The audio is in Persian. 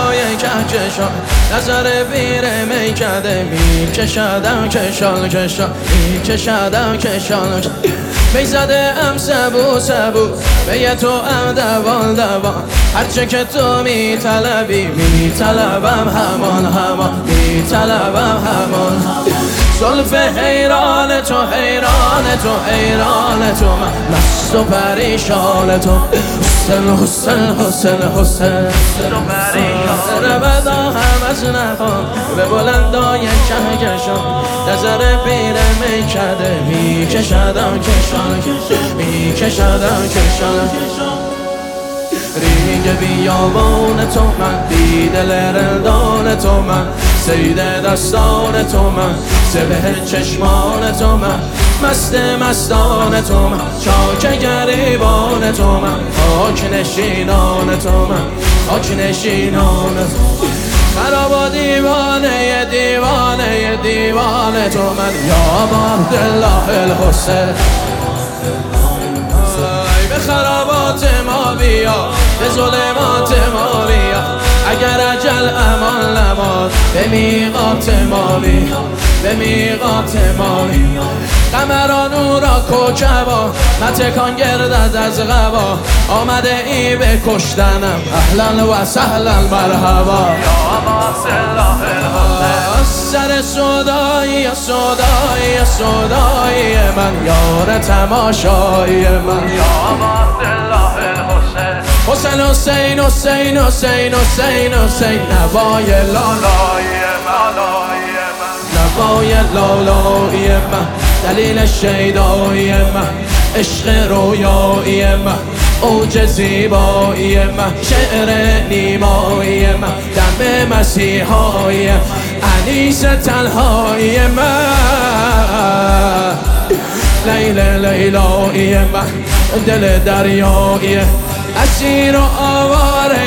بلندای کهکشان نظر بیره میکده میکشدم کشان کشان میکشدم کشان میزده ام سبو سبو به تو ام دوان دوان هرچه که تو میطلبی میطلبم همان همان میطلبم همان زلف حیران تو حیران تو حیران تو من مست و پریشان تو حسن حسن حسن حسن سر بدا هم از نخوان به بلندای کهکشان نظر بیره میکده میکشدم کشان میکشدم کشان ریگ بیابان تو من بی دل رندان تو من سید دستان تو من سبه چشمان تو من مست مستان تو من چاک گریبان تو من خاک نشینان تو من خاک نشینان خراب دیوانه دیوانه دیوانه تو من یا عبدالله الحسین به خرابات ما بیا به ظلمات ما بیا اگر اجل امان نباد به میقات ما بیا به میقات ما بیا قمرا نورا کوکبا متکان گردد از غبا آمده ای به کشتنم اهلا و سهلا مرحبا سر سودایی سودایی سودایی من یار تماشایی من حسین حسین حسین حسین حسین حسین نوای لالای نوای لالای من دلیل شیدایی من عشق رویایی من اوج زیبایی من شعر نیمایی من دم مسیحایی انیس تنهایی من لیل لیلایی من دل دریایی اسیر و آواره